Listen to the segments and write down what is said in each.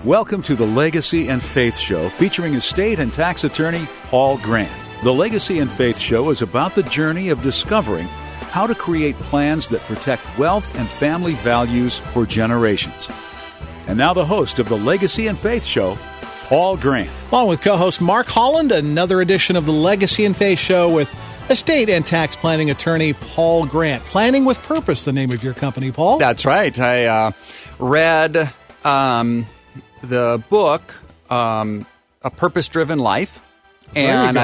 Welcome to the Legacy and Faith Show, featuring estate and tax attorney Paul Grant. The Legacy and Faith Show is about the journey of discovering how to create plans that protect wealth and family values for generations. And now the host of the Legacy and Faith Show, Paul Grant. Along with co-host Mark Holland, another edition of the Legacy and Faith Show with estate and tax planning attorney Paul Grant. Planning with Purpose, the name of your company, Paul. That's right. I read the book, A Purpose-Driven Life. And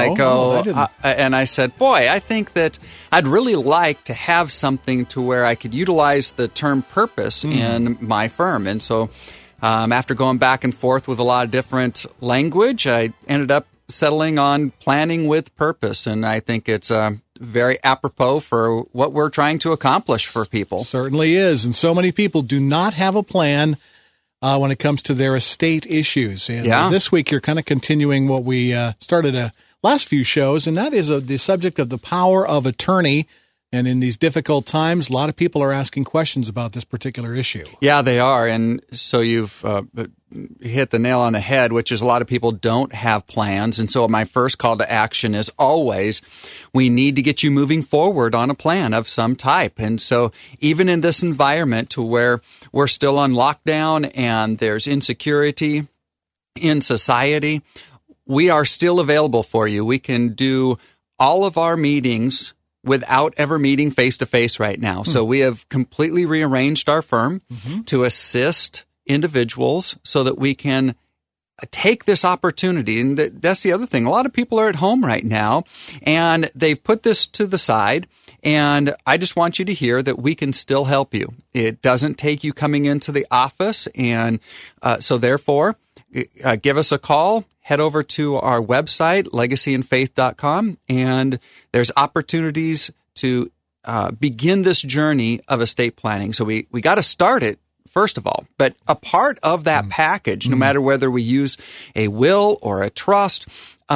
I said, boy, I think that I'd really like to have something to where I could utilize the term purpose in my firm. And so after going back and forth with a lot of different language, I ended up settling on planning with purpose. And I think it's very apropos for what we're trying to accomplish for people. Certainly is. And so many people do not have a plan when it comes to their estate issues. And this week you're kind of continuing what we started last few shows, and that is the subject of the power of attorney. And in these difficult times, a lot of people are asking questions about this particular issue. Yeah, they are. And so you've hit the nail on the head, which is a lot of people don't have plans. And so my first call to action is always, we need to get you moving forward on a plan of some type. And so even in this environment to where we're still on lockdown and there's insecurity in society, we are still available for you. We can do all of our meetings without ever meeting face-to-face right now. So we have completely rearranged our firm to assist individuals so that we can take this opportunity. And that's the other thing. A lot of people are at home right now, and they've put this to the side. And I just want you to hear that we can still help you. It doesn't take you coming into the office. And so therefore, give us a call. Head over to our website, legacyandfaith.com, and there's opportunities to begin this journey of estate planning. So we got to start it, first of all. But a part of that package, no matter whether we use a will or a trust,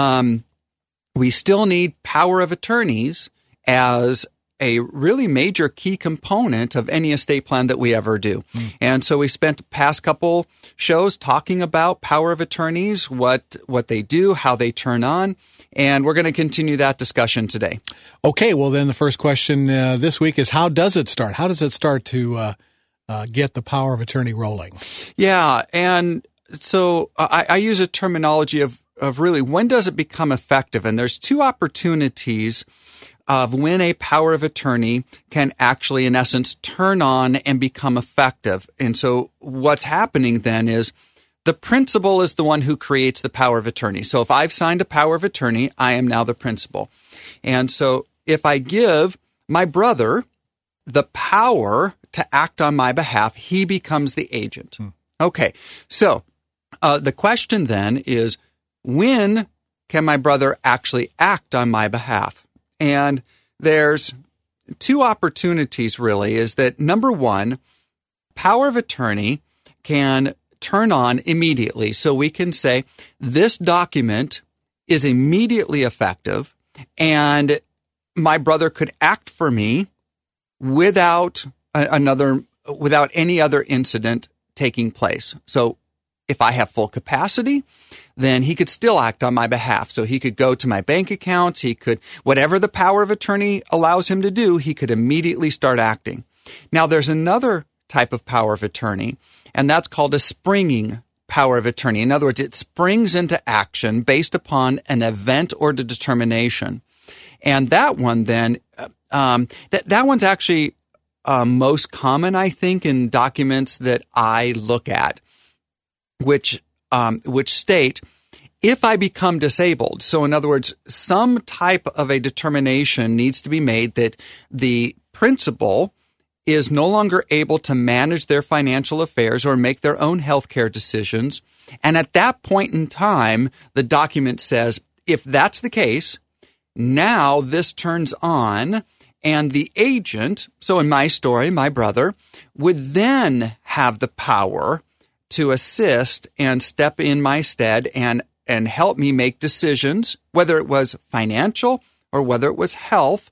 we still need power of attorneys as a really major key component of any estate plan that we ever do. And so we spent the past couple shows talking about power of attorneys, what they do, how they turn on, and we're going to continue that discussion today. Okay, well then the first question this week is, how does it start? How does it start to get the power of attorney rolling? Yeah, and so I use a terminology of really, when does it become effective? And there's two opportunities of when a power of attorney can actually, in essence, turn on and become effective. And so what's happening then is the principal is the one who creates the power of attorney. So if I've signed a power of attorney, I am now the principal. And so if I give my brother the power to act on my behalf, he becomes the agent. Okay, so the question then is, when can my brother actually act on my behalf? And there's two opportunities, really, is that, number one, power of attorney can turn on immediately. So we can say, this document is immediately effective, and my brother could act for me without any other incident taking place. So if I have full capacity, then he could still act on my behalf. So he could go to my bank accounts. He could, whatever the power of attorney allows him to do, he could immediately start acting. Now, there's another type of power of attorney, and that's called a springing power of attorney. In other words, it springs into action based upon an event or the determination. And that one then, that one's actually most common, I think, in documents that I look at, which state, if I become disabled, so in other words, some type of a determination needs to be made that the principal is no longer able to manage their financial affairs or make their own healthcare decisions. And at that point in time, the document says, if that's the case, now this turns on, and the agent, so in my story, my brother, would then have the power to assist and step in my stead and help me make decisions, whether it was financial or whether it was health.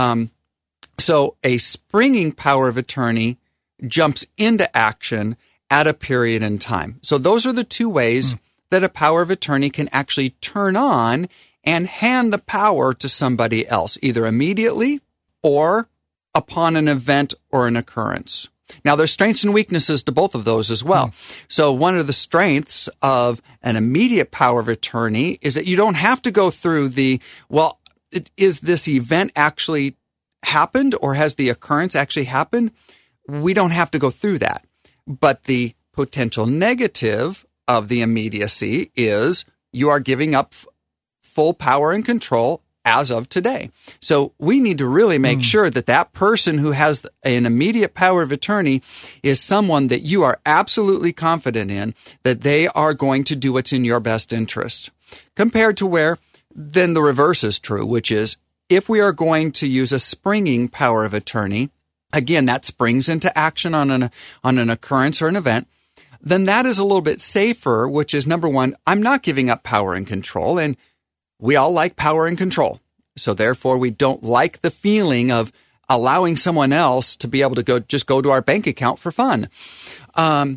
So a springing power of attorney jumps into action at a period in time. So those are the two ways that a power of attorney can actually turn on and hand the power to somebody else, either immediately or upon an event or an occurrence. Now, there's strengths and weaknesses to both of those as well. So one of the strengths of an immediate power of attorney is that you don't have to go through is this event actually happened or has the occurrence actually happened? We don't have to go through that. But the potential negative of the immediacy is you are giving up full power and control as of today. So we need to really make sure that that person who has an immediate power of attorney is someone that you are absolutely confident in, that they are going to do what's in your best interest. Compared to where then the reverse is true, which is if we are going to use a springing power of attorney, again, that springs into action on an occurrence or an event, then that is a little bit safer, which is number one, I'm not giving up power and control, and we all like power and control. So therefore, we don't like the feeling of allowing someone else to be able to go to our bank account for fun. And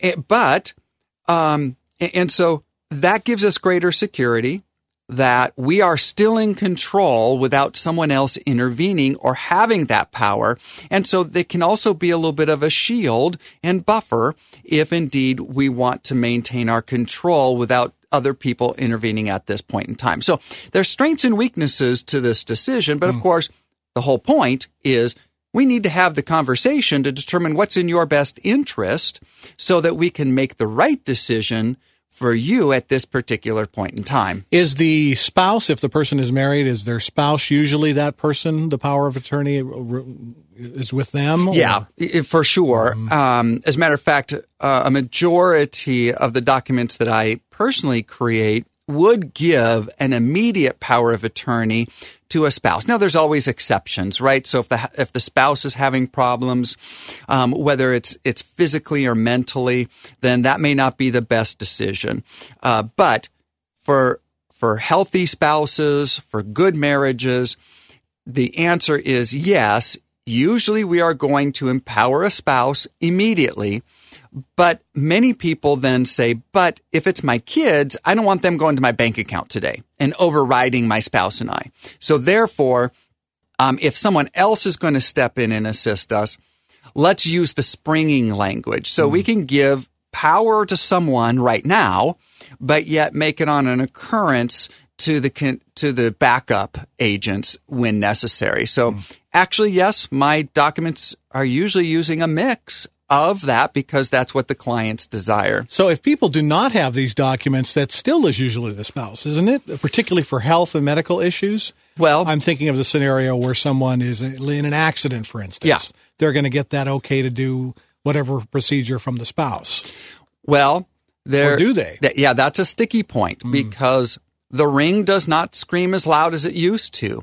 so that gives us greater security that we are still in control without someone else intervening or having that power. And so they can also be a little bit of a shield and buffer if indeed we want to maintain our control without other people intervening at this point in time. So there's strengths and weaknesses to this decision, but of course, the whole point is we need to have the conversation to determine what's in your best interest so that we can make the right decision for you at this particular point in time. Is the spouse, if the person is married, is their spouse usually that person, the power of attorney is with them? Yeah, for sure. As a matter of fact, a majority of the documents that I personally create would give an immediate power of attorney to a spouse. Now, there's always exceptions, right? So if the spouse is having problems, whether it's physically or mentally, then that may not be the best decision. But for healthy spouses, for good marriages, the answer is yes. Usually we are going to empower a spouse immediately. But many people then say, but if it's my kids, I don't want them going to my bank account today and overriding my spouse and I. So therefore, if someone else is going to step in and assist us, let's use the springing language. So we can give power to someone right now, but yet make it on an occurrence to the backup agents when necessary. So actually, yes, my documents are usually using a mix of that because that's what the clients desire. So if people do not have these documents, that still is usually the spouse, isn't it? Particularly for health and medical issues? Well, I'm thinking of the scenario where someone is in an accident, for instance. Yeah. They're going to get that okay to do whatever procedure from the spouse. Well, or do they? Yeah, that's a sticky point because the ring does not scream as loud as it used to.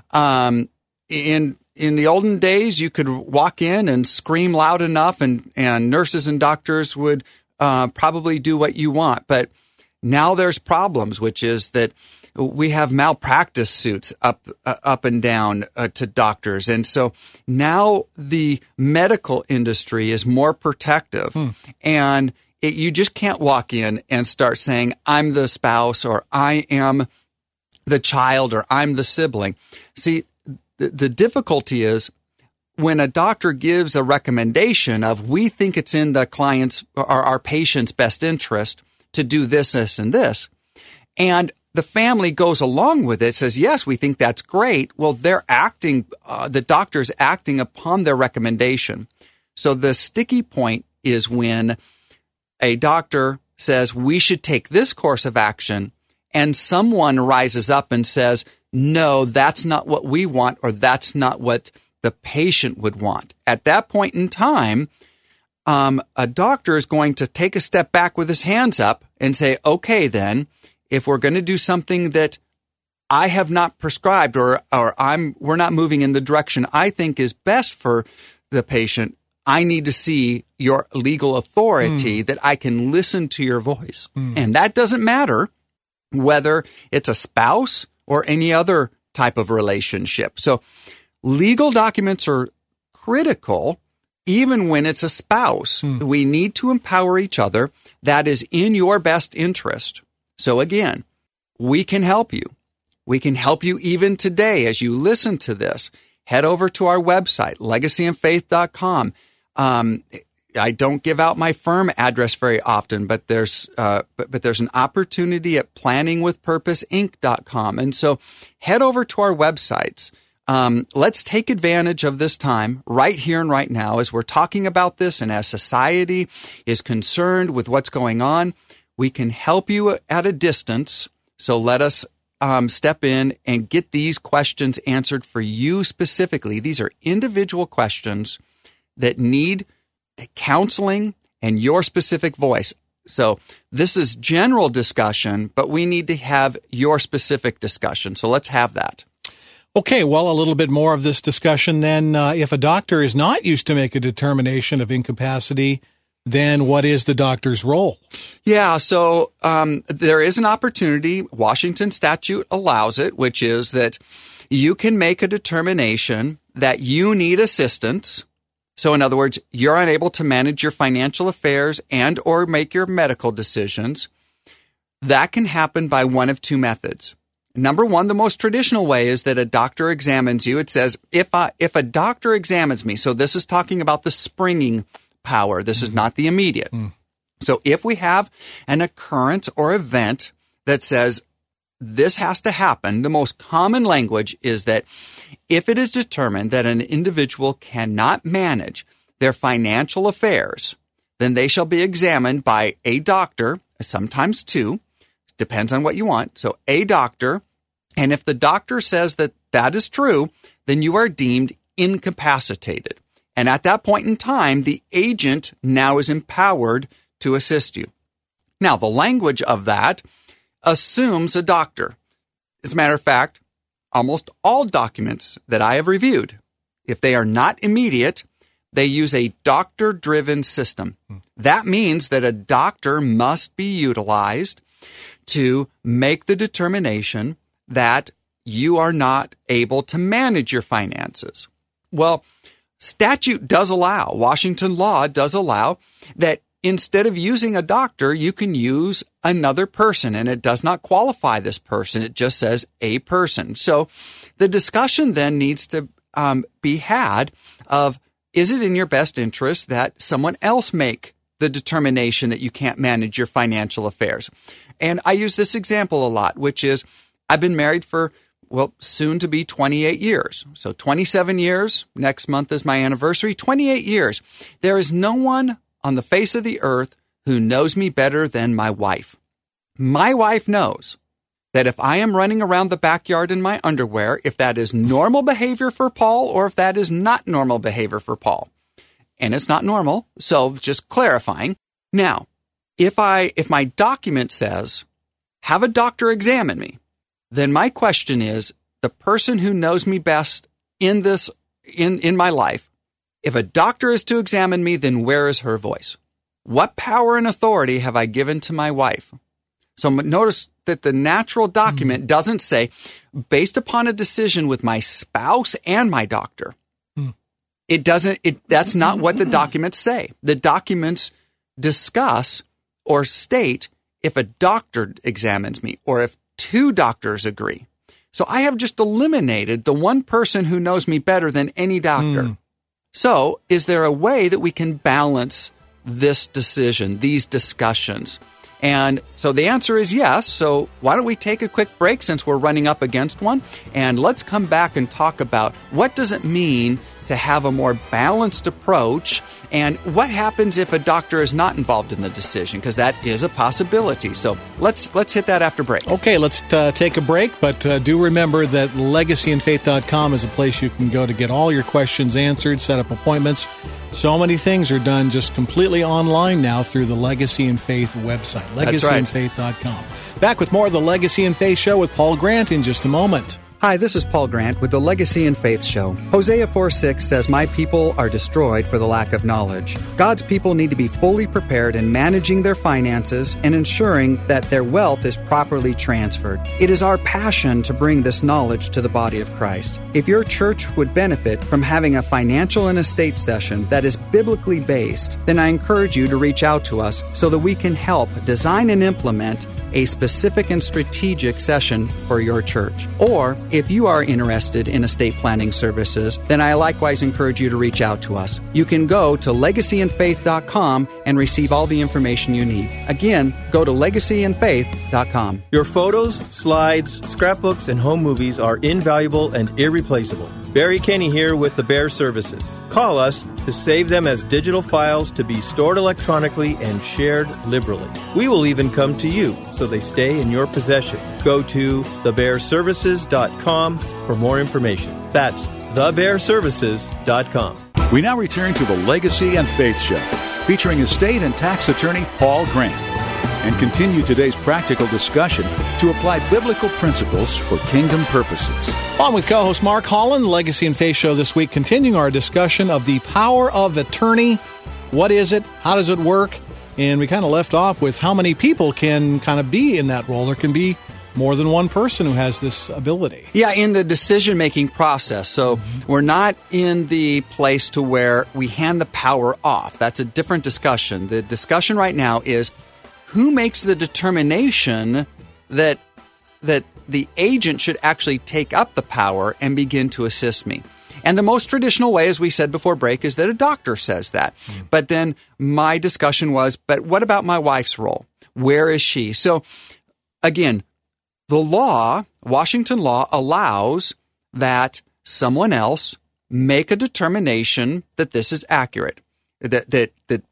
In the olden days, you could walk in and scream loud enough and nurses and doctors would probably do what you want. But now there's problems, which is that we have malpractice suits up and down to doctors. And so now the medical industry is more protective. And you just can't walk in and start saying, I'm the spouse or I am the child or I'm the sibling. See, the difficulty is when a doctor gives a recommendation of we think it's in the client's or our patient's best interest to do this, this, and this, and the family goes along with it, says, yes, we think that's great. Well, they're acting, the doctor's acting upon their recommendation. So the sticky point is when a doctor says we should take this course of action and someone rises up and says, no, that's not what we want, or that's not what the patient would want. At that point in time, a doctor is going to take a step back with his hands up and say, okay, then, if we're going to do something that I have not prescribed or we're not moving in the direction I think is best for the patient, I need to see your legal authority that I can listen to your voice. And that doesn't matter whether it's a spouse or any other type of relationship. So legal documents are critical even when it's a spouse. We need to empower each other. That is in your best interest. So again, we can help you. We can help you even today as you listen to this. Head over to our website, legacyandfaith.com. I don't give out my firm address very often, but there's an opportunity at planningwithpurposeinc.com. And so head over to our websites. Let's take advantage of this time right here and right now as we're talking about this, and as society is concerned with what's going on. We can help you at a distance. So let us step in and get these questions answered for you specifically. These are individual questions that need counseling and your specific voice. So this is general discussion, but we need to have your specific discussion. So let's have that. Okay, well, a little bit more of this discussion then. If a doctor is not used to make a determination of incapacity, then what is the doctor's role? Yeah, so there is an opportunity. Washington statute allows it, which is that you can make a determination that you need assistance. So in other words, you're unable to manage your financial affairs and or make your medical decisions. That can happen by one of two methods. Number one, the most traditional way is that a doctor examines you. It says, if a doctor examines me, so this is talking about the springing power. This is not the immediate. So if we have an occurrence or event that says this has to happen, the most common language is that if it is determined that an individual cannot manage their financial affairs, then they shall be examined by a doctor, sometimes two, depends on what you want. So a doctor, and if the doctor says that that is true, then you are deemed incapacitated. And at that point in time, the agent now is empowered to assist you. Now, the language of that assumes a doctor. As a matter of fact, almost all documents that I have reviewed, if they are not immediate, they use a doctor-driven system. That means that a doctor must be utilized to make the determination that you are not able to manage your finances. Well, statute does allow, Washington law does allow, that instead of using a doctor, you can use another person, and it does not qualify this person. It just says a person. So the discussion then needs to be had of, is it in your best interest that someone else make the determination that you can't manage your financial affairs? And I use this example a lot, which is I've been married for soon to be 28 years. So 27 years. Next month is my anniversary. 28 years. There is no one on the face of the earth who knows me better than my wife. My wife knows that if I am running around the backyard in my underwear, if that is normal behavior for Paul or if that is not normal behavior for Paul. And it's not normal. So just clarifying. Now, if my document says, have a doctor examine me, then my question is, the person who knows me best in this, in my life, if a doctor is to examine me, then where is her voice? What power and authority have I given to my wife? So notice that the natural document doesn't say, based upon a decision with my spouse and my doctor. It doesn't, that's not what the documents say. The documents discuss or state if a doctor examines me or if two doctors agree. So I have just eliminated the one person who knows me better than any doctor. So is there a way that we can balance this decision, these discussions? And so the answer is yes. So why don't we take a quick break since we're running up against one? And let's come back and talk about what does it mean to have a more balanced approach, and what happens if a doctor is not involved in the decision, because that is a possibility. So let's hit that after break. Okay, let's take a break, but do remember that legacyandfaith.com is a place you can go to get all your questions answered, set up appointments. So many things are done just completely online now through the Legacy and Faith website, legacyandfaith.com. Back with more of the Legacy and Faith Show with Paul Grant in just a moment. Hi, this is Paul Grant with the Legacy and Faith Show. Hosea 4:6 says, "My people are destroyed for the lack of knowledge." God's people need to be fully prepared in managing their finances and ensuring that their wealth is properly transferred. It is our passion to bring this knowledge to the body of Christ. If your church would benefit from having a financial and estate session that is biblically based, then I encourage you to reach out to us so that we can help design and implement a specific and strategic session for your church. Or, if you are interested in estate planning services, then I likewise encourage you to reach out to us. You can go to legacyandfaith.com and receive all the information you need. Again, go to legacyandfaith.com. Your photos, slides, scrapbooks, and home movies are invaluable and irreplaceable. Barry Kenny here with the Bear Services. Call us to save them as digital files to be stored electronically and shared liberally. We will even come to you so they stay in your possession. Go to thebearservices.com for more information. That's thebearservices.com. We now return to the Legacy and Faith Show, featuring estate and tax attorney Paul Grant, and continue today's practical discussion to apply biblical principles for kingdom purposes. On with co-host Mark Holland, Legacy and Faith Show this week, continuing our discussion of the power of attorney. What is it? How does it work? And we kind of left off with how many people can kind of be in that role. There can be more than one person who has this ability. Yeah, in the decision-making process. So we're not in the place to where we hand the power off. That's a different discussion. The discussion right now is who makes the determination that the agent should actually take up the power and begin to assist me. And the most traditional way, as we said before break, is that a doctor says that. But then my discussion was, but what about my wife's role? Where is she? So again, the law, Washington law, allows that someone else make a determination that this is accurate, that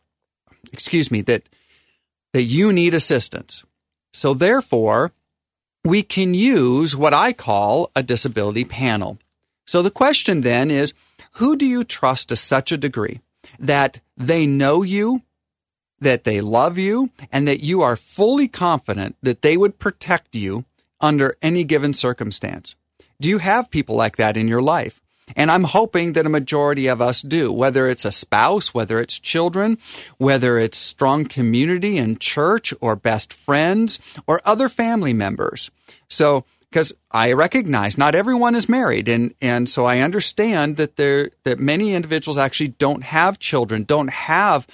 you need assistance. So therefore, we can use what I call a disability panel. So the question then is, who do you trust to such a degree that they know you, that they love you, and that you are fully confident that they would protect you under any given circumstance? Do you have people like that in your life? And I'm hoping that a majority of us do, whether it's a spouse, whether it's children, whether it's strong community in church or best friends or other family members. So, because I recognize not everyone is married, and so I understand that that many individuals actually don't have children, don't have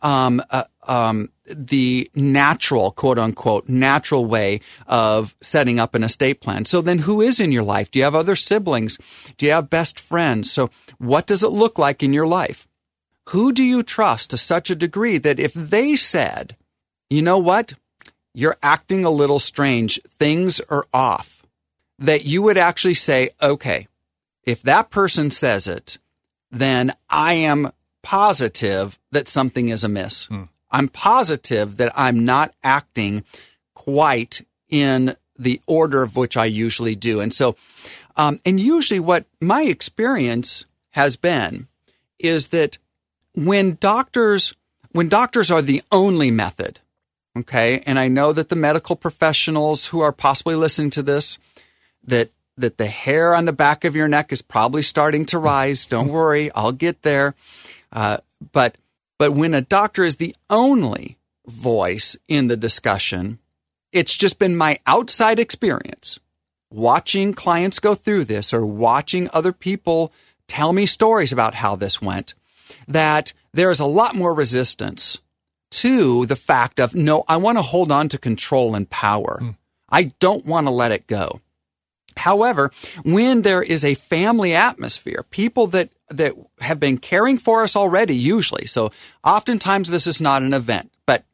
the natural, quote unquote, natural way of setting up an estate plan. So then who is in your life? Do you have other siblings? Do you have best friends? So what does it look like in your life? Who do you trust to such a degree that if they said, you know what, you're acting a little strange, things are off, that you would actually say, okay, if that person says it, then I am positive that something is amiss. I'm positive that I'm not acting quite in the order of which I usually do. And so, and usually what my experience has been is that when doctors are the only method, okay, and I know that the medical professionals who are possibly listening to this, that the hair on the back of your neck is probably starting to rise. Don't worry, I'll get there. But when a doctor is the only voice in the discussion, it's just been my outside experience watching clients go through this or watching other people tell me stories about how this went, that there is a lot more resistance to the fact of, no, I want to hold on to control and power. I don't want to let it go. However, when there is a family atmosphere, people that have been caring for us already, usually, so oftentimes this is not an event,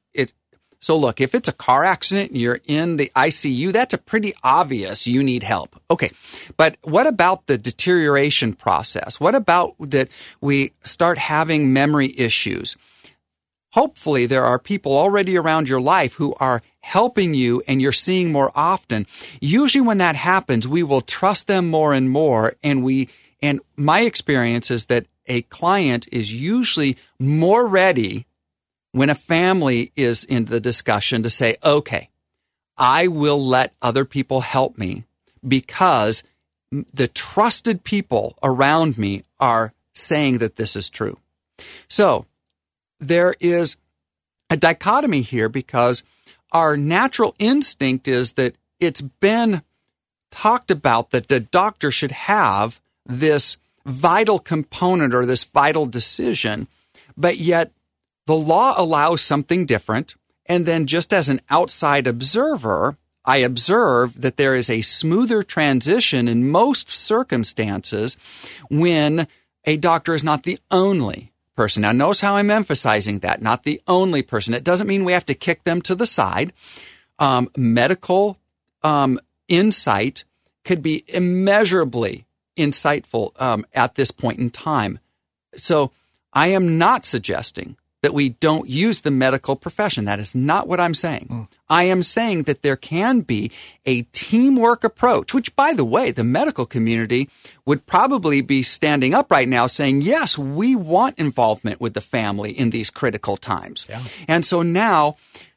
so look, if it's a car accident and you're in the ICU, that's a pretty obvious you need help. Okay, but what about the deterioration process? What about that we start having memory issues? Hopefully there are people already around your life who are helping you and you're seeing more often. Usually when that happens, we will trust them more and more. And my experience is that a client is usually more ready when a family is in the discussion to say, okay, I will let other people help me because the trusted people around me are saying that this is true. So there is a dichotomy here because our natural instinct is that it's been talked about that the doctor should have this vital component or this vital decision, but yet the law allows something different. And then just as an outside observer, I observe that there is a smoother transition in most circumstances when a doctor is not the only person. Now, notice how I'm emphasizing that, not the only person. It doesn't mean we have to kick them to the side. Medical insight could be immeasurably insightful at this point in time. So I am not suggesting that we don't use the medical profession. That is not what I'm saying. I am saying that there can be a teamwork approach, which, by the way, the medical community would probably be standing up right now saying, yes, we want involvement with the family in these critical times. Yeah. And so now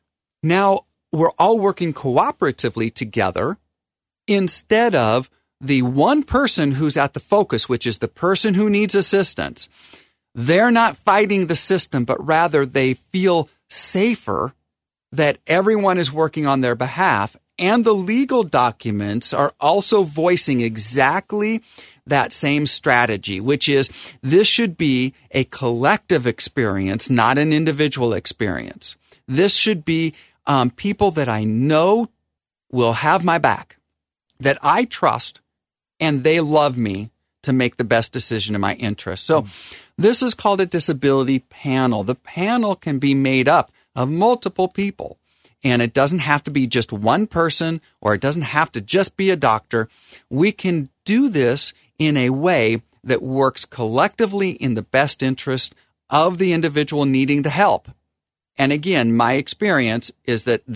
we're all working cooperatively together instead of the one person who's at the focus, which is the person who needs assistance. They're not fighting the system, but rather they feel safer that everyone is working on their behalf. And the legal documents are also voicing exactly that same strategy, which is this should be a collective experience, not an individual experience. This should be people that I know will have my back, that I trust, and they love me to make the best decision in my interest. So this is called a disability panel. The panel can be made up of multiple people, and it doesn't have to be just one person, or it doesn't have to just be a doctor. We can do this in a way that works collectively in the best interest of the individual needing the help. And again, my experience is that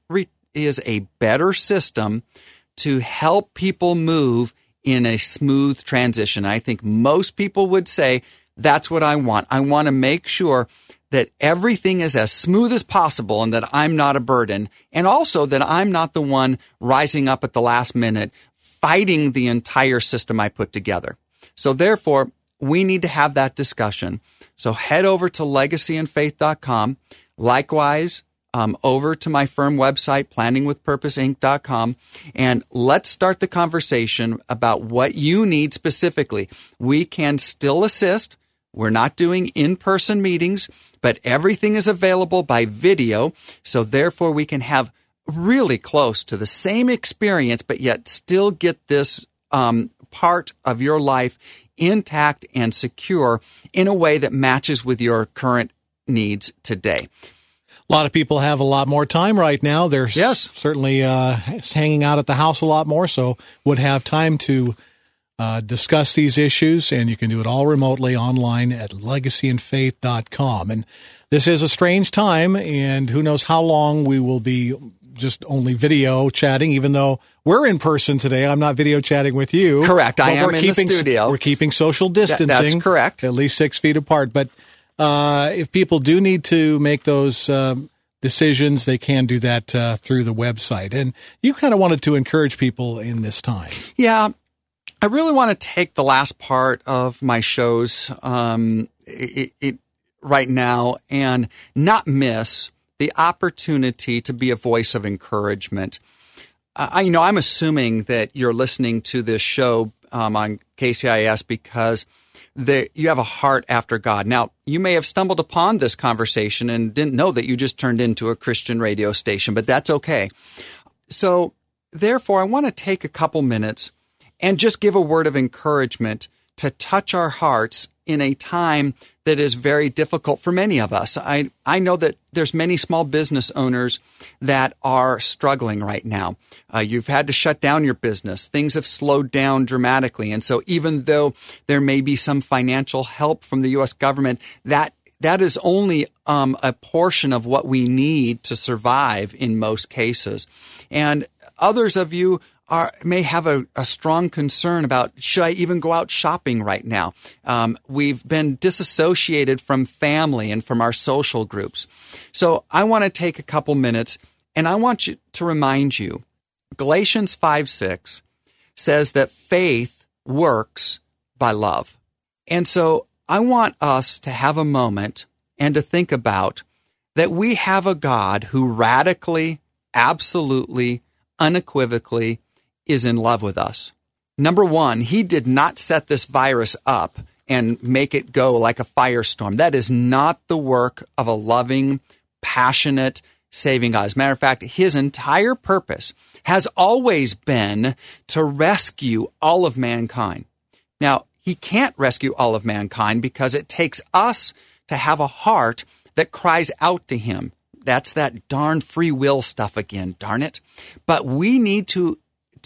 is a better system to help people move in a smooth transition. I think most people would say, that's what I want. I want to make sure that everything is as smooth as possible and that I'm not a burden. And also that I'm not the one rising up at the last minute, fighting the entire system I put together. So therefore, we need to have that discussion. So head over to legacyandfaith.com. Likewise, over to my firm website, planningwithpurposeinc.com, and let's start the conversation about what you need specifically. We can still assist. We're not doing in-person meetings, but everything is available by video, so therefore we can have really close to the same experience, but yet still get this part of your life intact and secure in a way that matches with your current needs today. A lot of people have a lot more time right now. They're certainly hanging out at the house a lot more, so would have time to discuss these issues, and you can do it all remotely online at legacyandfaith.com. And this is a strange time, and who knows how long we will be just only video chatting, even though we're in person today. I'm not video chatting with you. Correct. I am in the studio. We're keeping social distancing. That's correct. At least 6 feet apart. But if people do need to make those decisions, they can do that through the website. And you kind of wanted to encourage people in this time. Yeah. I really want to take the last part of my shows right now and not miss the opportunity to be a voice of encouragement. I'm assuming that you're listening to this show on KCIS because you have a heart after God. Now, you may have stumbled upon this conversation and didn't know that you just turned into a Christian radio station, but that's okay. So, therefore, I want to take a couple minutes and just give a word of encouragement to touch our hearts in a time that is very difficult for many of us. I know that there's many small business owners that are struggling right now. You've had to shut down your business. Things have slowed down dramatically. And so even though there may be some financial help from the U.S. government, that is only a portion of what we need to survive in most cases. And others of you may have a strong concern about, should I even go out shopping right now? We've been disassociated from family and from our social groups. So I want to take a couple minutes, and I want to remind you, Galatians 5:6 says that faith works by love. And so I want us to have a moment and to think about that we have a God who radically, absolutely, unequivocally is in love with us. Number one, he did not set this virus up and make it go like a firestorm. That is not the work of a loving, passionate, saving God. As a matter of fact, his entire purpose has always been to rescue all of mankind. Now, he can't rescue all of mankind because it takes us to have a heart that cries out to him. That's that darn free will stuff again, darn it. But we need to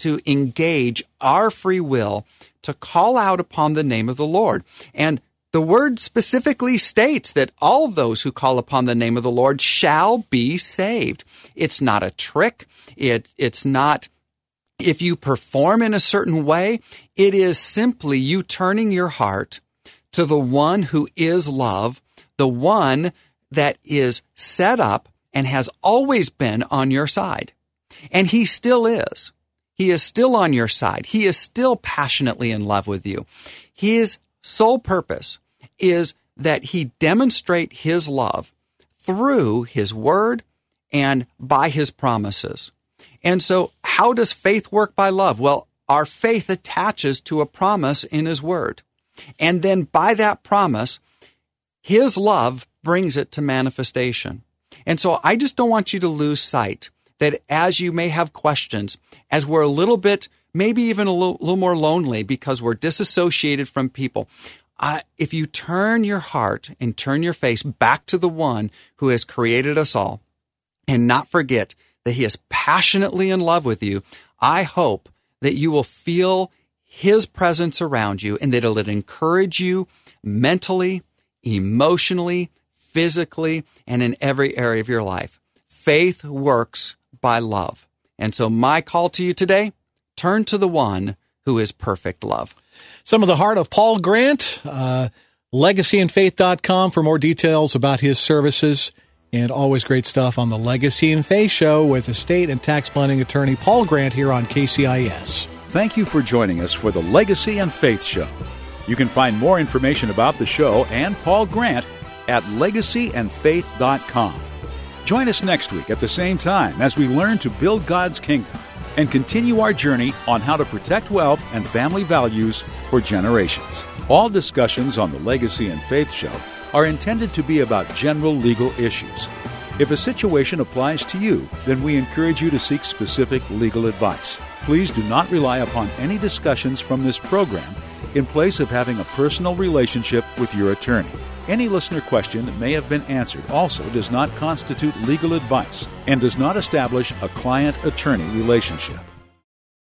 engage our free will to call out upon the name of the Lord. And the word specifically states that all of those who call upon the name of the Lord shall be saved. It's not a trick. It's not if you perform in a certain way. It is simply you turning your heart to the one who is love, the one that is set up and has always been on your side. And he still is. He is still on your side. He is still passionately in love with you. His sole purpose is that he demonstrate his love through his word and by his promises. And so how does faith work by love? Well, our faith attaches to a promise in his word. And then by that promise, his love brings it to manifestation. And so I just don't want you to lose sight that as you may have questions, as we're a little bit, maybe even a little more lonely because we're disassociated from people, if you turn your heart and turn your face back to the one who has created us all and not forget that he is passionately in love with you, I hope that you will feel his presence around you and that it'll encourage you mentally, emotionally, physically, and in every area of your life. Faith works by love. And so my call to you today, turn to the one who is perfect love. Some of the heart of Paul Grant, legacyandfaith.com for more details about his services, and always great stuff on the Legacy and Faith Show with estate and tax planning attorney Paul Grant here on KCIS. Thank you for joining us for the Legacy and Faith Show. You can find more information about the show and Paul Grant at legacyandfaith.com. Join us next week at the same time as we learn to build God's kingdom and continue our journey on how to protect wealth and family values for generations. All discussions on the Legacy and Faith Show are intended to be about general legal issues. If a situation applies to you, then we encourage you to seek specific legal advice. Please do not rely upon any discussions from this program in place of having a personal relationship with your attorney. Any listener question that may have been answered also does not constitute legal advice and does not establish a client-attorney relationship.